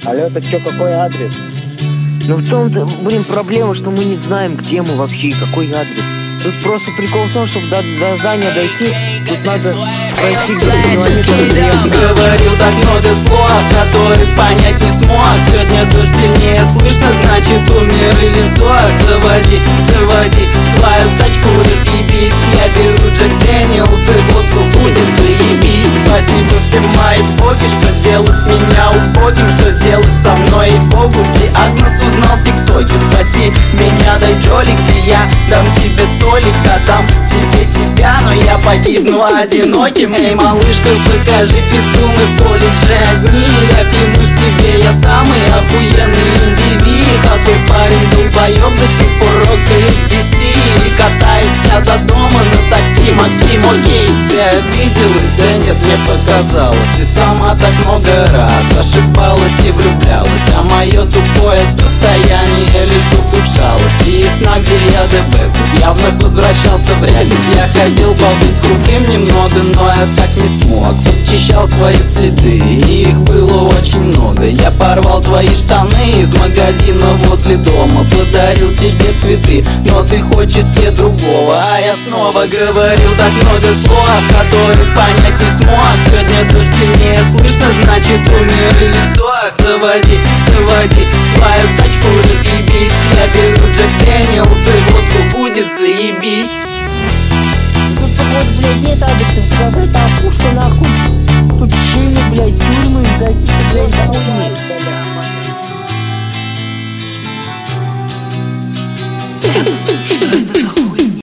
Алло, так что, какой адрес? Ну в том-то, блин, проблема, что мы не знаем, где мы вообще и какой адрес. Тут просто прикол в том, чтобы до здания дойти, тут надо пройти километр. Говорил так много слов, которых понять не смог. Сегодня дождь сильнее слышно, значит умер или сдох. Заводи свою тачку, разъебись. Я беру Джек Дэниелс и водку, будет заебись. Спасибо всем мои боги, что делают меня убогим, что делают со мной и Богу. Диагноз узнал в ТикТоке. Спаси меня, дай джолик, и я дам тебе столик, отдам тебе себя, но я погибну одиноким. Эй, малышка, покажи писту, мы в колледже одни. Я клянусь тебе, я самый охуенный индивид. А твой парень долбоёб до сих пор рокает DC и катает тебя до дома на такси. Максим, окей, ты обиделась? Да нет, мне показалось. Ты сама так много раз ошибалась и влюблялась, а мое тупое состояние лишь ухудшалось. И из сна, где я ДБ, тут я вновь возвращался в реальность. Я хотел побыть крутым немного, но я так не смог. Подчищал свои следы, и их было очень много. Я порвал твои штаны из магазина возле дома, подарил тебе цветы, но ты хочешь себе другого. А я снова говорил так много слов, которых понять не смог. Сегодня дождь сильнее слышно, значит умер или сдох. Заводи свою тачку, разъебись. Я беру Джек Дэниелс и водку, будет заебись. Тут вот, блядь, нет адреса, какая-то опушка нахуй. Тут шины, блядь, тюрьмы, какие-то, блядь, домой.